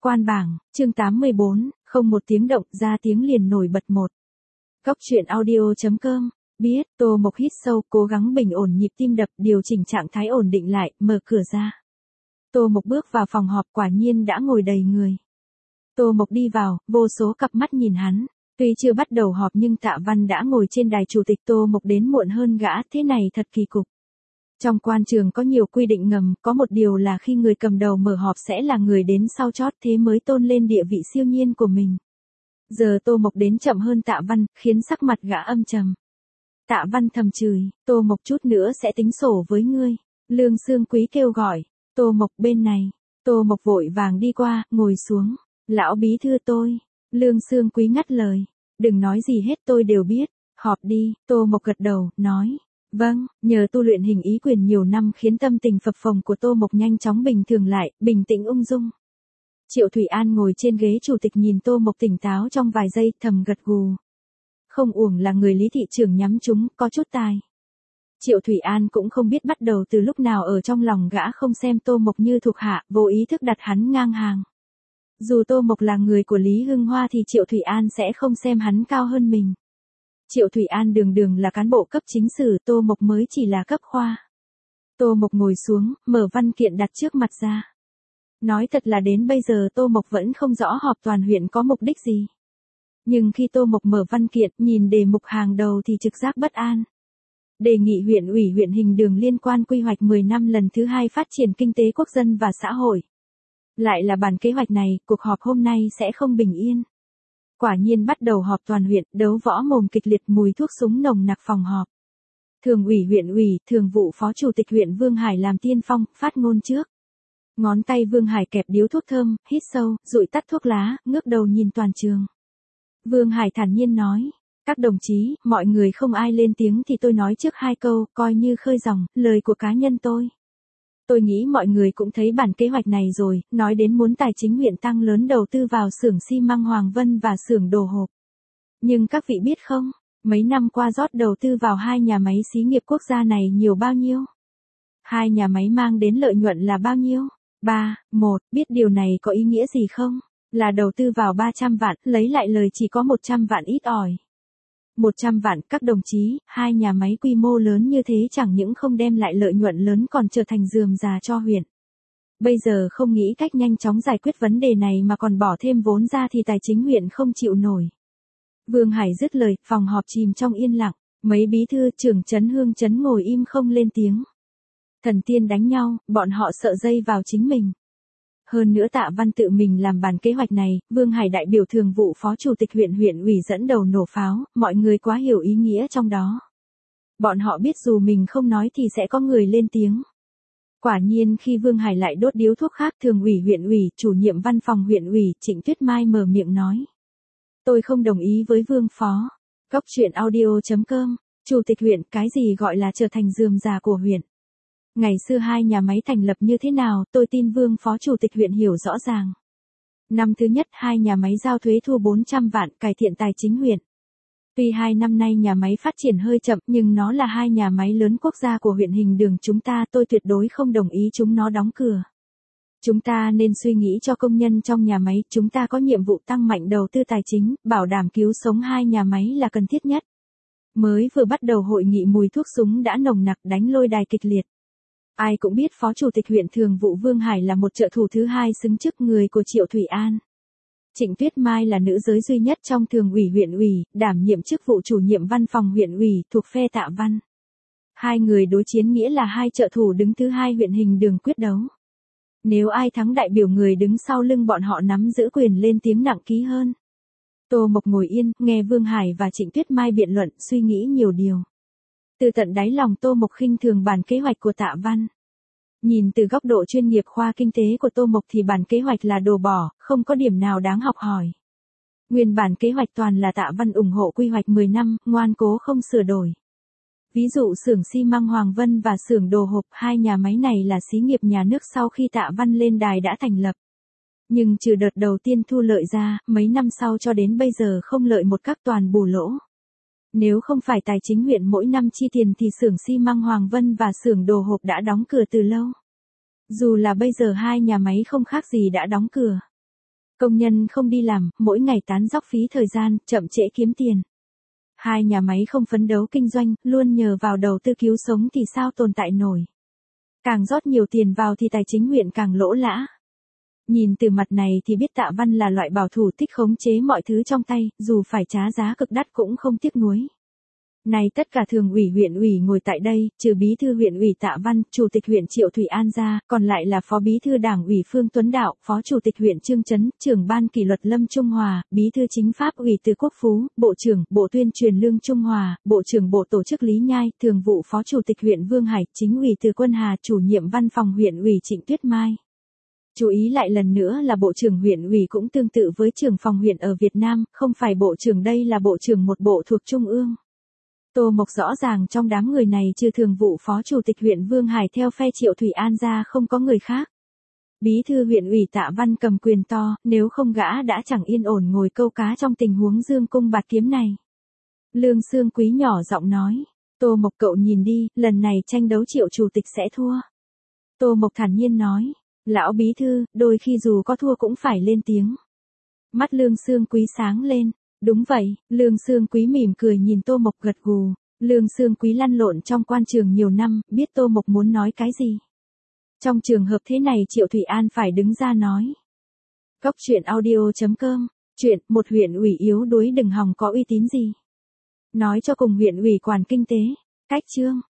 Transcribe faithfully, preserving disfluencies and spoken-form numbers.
Quan bảng, chương tám mươi bốn, không một tiếng động, ra tiếng liền nổi bật một. Góc truyện audio chấm com, biết, Tô Mộc hít sâu, cố gắng bình ổn nhịp tim đập, điều chỉnh trạng thái ổn định lại, mở cửa ra. Tô Mộc bước vào phòng họp, quả nhiên đã ngồi đầy người. Tô Mộc đi vào, vô số cặp mắt nhìn hắn. Tuy chưa bắt đầu họp nhưng Tạ Văn đã ngồi trên đài chủ tịch. Tô Mộc đến muộn hơn gã, thế này thật kỳ cục. Trong quan trường có nhiều quy định ngầm, có một điều là khi người cầm đầu mở họp sẽ là người đến sau chót, thế mới tôn lên địa vị siêu nhiên của mình. Giờ Tô Mộc đến chậm hơn Tạ Văn, khiến sắc mặt gã âm trầm. Tạ Văn thầm chửi, Tô Mộc chút nữa sẽ tính sổ với ngươi. Lương Xương Quý kêu gọi, Tô Mộc bên này. Tô Mộc vội vàng đi qua, ngồi xuống. Lão bí thư tôi. Lương Xương Quý ngắt lời. Đừng nói gì hết, tôi đều biết. Họp đi. Tô Mộc gật đầu, nói. Vâng, nhờ tu luyện hình ý quyền nhiều năm khiến tâm tình phập phồng của Tô Mộc nhanh chóng bình thường lại, bình tĩnh ung dung. Triệu Thủy An ngồi trên ghế chủ tịch nhìn Tô Mộc tỉnh táo trong vài giây, thầm gật gù. Không uổng là người Lý thị trưởng nhắm trúng, có chút tài. Triệu Thủy An cũng không biết bắt đầu từ lúc nào ở trong lòng gã không xem Tô Mộc như thuộc hạ, vô ý thức đặt hắn ngang hàng. Dù Tô Mộc là người của Lý Hưng Hoa thì Triệu Thủy An sẽ không xem hắn cao hơn mình. Triệu Thủy An đường đường là cán bộ cấp chính sử, Tô Mộc mới chỉ là cấp khoa. Tô Mộc ngồi xuống, mở văn kiện đặt trước mặt ra. Nói thật là đến bây giờ Tô Mộc vẫn không rõ họp toàn huyện có mục đích gì. Nhưng khi Tô Mộc mở văn kiện, nhìn đề mục hàng đầu thì trực giác bất an. Đề nghị huyện ủy huyện Hình Đường liên quan quy hoạch mười năm lần thứ hai phát triển kinh tế quốc dân và xã hội. Lại là bản kế hoạch này, cuộc họp hôm nay sẽ không bình yên. Quả nhiên bắt đầu họp toàn huyện, đấu võ mồm kịch liệt, mùi thuốc súng nồng nặc phòng họp. Thường ủy huyện ủy, thường vụ phó chủ tịch huyện Vương Hải làm tiên phong, phát ngôn trước. Ngón tay Vương Hải kẹp điếu thuốc thơm, hít sâu, dụi tắt thuốc lá, ngước đầu nhìn toàn trường. Vương Hải thản nhiên nói, các đồng chí, mọi người không ai lên tiếng thì tôi nói trước hai câu, coi như khơi dòng, lời của cá nhân tôi. Tôi nghĩ mọi người cũng thấy bản kế hoạch này rồi, nói đến muốn tài chính huyện tăng lớn đầu tư vào xưởng xi măng Hoàng Vân và xưởng đồ hộp. Nhưng các vị biết không, mấy năm qua rót đầu tư vào hai nhà máy xí nghiệp quốc gia này nhiều bao nhiêu? Hai nhà máy mang đến lợi nhuận là bao nhiêu? Ba, một, biết điều này có ý nghĩa gì không? Là đầu tư vào ba trăm vạn, lấy lại lời chỉ có một trăm vạn ít ỏi. một trăm vạn, các đồng chí, hai nhà máy quy mô lớn như thế chẳng những không đem lại lợi nhuận lớn còn trở thành rườm rà cho huyện. Bây giờ không nghĩ cách nhanh chóng giải quyết vấn đề này mà còn bỏ thêm vốn ra thì tài chính huyện không chịu nổi. Vương Hải dứt lời, phòng họp chìm trong yên lặng, mấy bí thư trưởng trấn Hương Trấn ngồi im không lên tiếng. Thần tiên đánh nhau, bọn họ sợ dây vào chính mình. Hơn nữa Tạ Văn tự mình làm bản kế hoạch này, Vương Hải đại biểu thường vụ phó chủ tịch huyện huyện ủy dẫn đầu nổ pháo, mọi người quá hiểu ý nghĩa trong đó. Bọn họ biết dù mình không nói thì sẽ có người lên tiếng. Quả nhiên khi Vương Hải lại đốt điếu thuốc khác, thường ủy huyện ủy, chủ nhiệm văn phòng huyện ủy, Trịnh Tuyết Mai mở miệng nói. Tôi không đồng ý với Vương phó. Góc truyện audio chấm com, chủ tịch huyện, cái gì gọi là trở thành rườm rà của huyện. Ngày xưa hai nhà máy thành lập như thế nào, tôi tin Vương phó chủ tịch huyện hiểu rõ ràng. Năm thứ nhất, hai nhà máy giao thuế thu bốn trăm vạn, cải thiện tài chính huyện. Tuy hai năm nay nhà máy phát triển hơi chậm, nhưng nó là hai nhà máy lớn quốc gia của huyện Hình Đường chúng ta, tôi tuyệt đối không đồng ý chúng nó đóng cửa. Chúng ta nên suy nghĩ cho công nhân trong nhà máy, chúng ta có nhiệm vụ tăng mạnh đầu tư tài chính, bảo đảm cứu sống hai nhà máy là cần thiết nhất. Mới vừa bắt đầu hội nghị mùi thuốc súng đã nồng nặc, đánh lôi đài kịch liệt. Ai cũng biết phó chủ tịch huyện thường vụ Vương Hải là một trợ thủ thứ hai xứng chức người của Triệu Thủy An. Trịnh Tuyết Mai là nữ giới duy nhất trong thường ủy huyện ủy, đảm nhiệm chức vụ chủ nhiệm văn phòng huyện ủy, thuộc phe Tạ Văn. Hai người đối chiến nghĩa là hai trợ thủ đứng thứ hai huyện Hình Đường quyết đấu. Nếu ai thắng đại biểu người đứng sau lưng bọn họ nắm giữ quyền lên tiếng nặng ký hơn. Tô Mộc ngồi yên, nghe Vương Hải và Trịnh Tuyết Mai biện luận, suy nghĩ nhiều điều. Từ tận đáy lòng Tô Mộc khinh thường bản kế hoạch của Tạ Văn. Nhìn từ góc độ chuyên nghiệp khoa kinh tế của Tô Mộc thì bản kế hoạch là đồ bỏ, không có điểm nào đáng học hỏi. Nguyên bản kế hoạch toàn là Tạ Văn ủng hộ quy hoạch mười năm, ngoan cố không sửa đổi. Ví dụ xưởng xi măng Hoàng Vân và xưởng đồ hộp, hai nhà máy này là xí nghiệp nhà nước sau khi Tạ Văn lên đài đã thành lập. Nhưng trừ đợt đầu tiên thu lợi ra, mấy năm sau cho đến bây giờ không lợi một các toàn bù lỗ. Nếu không phải tài chính huyện mỗi năm chi tiền thì xưởng xi măng Hoàng Vân và xưởng đồ hộp đã đóng cửa từ lâu. Dù là bây giờ hai nhà máy không khác gì đã đóng cửa. Công nhân không đi làm, mỗi ngày tán dóc phí thời gian, chậm trễ kiếm tiền. Hai nhà máy không phấn đấu kinh doanh, luôn nhờ vào đầu tư cứu sống thì sao tồn tại nổi. Càng rót nhiều tiền vào thì tài chính huyện càng lỗ lã. Nhìn từ mặt này thì biết Tạ Văn là loại bảo thủ thích khống chế mọi thứ trong tay, dù phải trả giá cực đắt cũng không tiếc nuối. Này tất cả thường ủy huyện ủy ngồi tại đây, trừ bí thư huyện ủy Tạ Văn, chủ tịch huyện Triệu Thủy An ra, còn lại là phó bí thư đảng ủy Phương Tuấn Đạo, phó chủ tịch huyện Trương Chấn, trưởng ban kỷ luật Lâm Trung Hòa, bí thư chính pháp ủy Từ Quốc Phú, bộ trưởng, bộ tuyên truyền Lương Trung Hòa, bộ trưởng bộ tổ chức Lý Nhai, thường vụ phó chủ tịch huyện Vương Hải, chính ủy Từ Quân Hà, chủ nhiệm văn phòng huyện ủy Trịnh Tuyết Mai. Chú ý lại lần nữa là bộ trưởng huyện ủy cũng tương tự với trưởng phòng huyện ở Việt Nam, không phải bộ trưởng đây là bộ trưởng một bộ thuộc Trung ương. Tô Mộc rõ ràng trong đám người này trừ thường vụ phó chủ tịch huyện Vương Hải theo phe Triệu Thủy An ra không có người khác. Bí thư huyện ủy Tạ Văn cầm quyền to, nếu không gã đã chẳng yên ổn ngồi câu cá trong tình huống dương cung bạt kiếm này. Lương Xương Quý nhỏ giọng nói, Tô Mộc cậu nhìn đi, lần này tranh đấu Triệu chủ tịch sẽ thua. Tô Mộc thản nhiên nói, lão bí thư, đôi khi dù có thua cũng phải lên tiếng. Mắt Lương Xương Quý sáng lên. Đúng vậy, Lương Xương Quý mỉm cười nhìn Tô Mộc gật gù. Lương Xương Quý lăn lộn trong quan trường nhiều năm, biết Tô Mộc muốn nói cái gì. Trong trường hợp thế này Triệu Thủy An phải đứng ra nói. Góc truyện audio chấm com, chuyện một huyện ủy yếu đuối đừng hòng có uy tín gì. Nói cho cùng huyện ủy quản kinh tế, cách chương.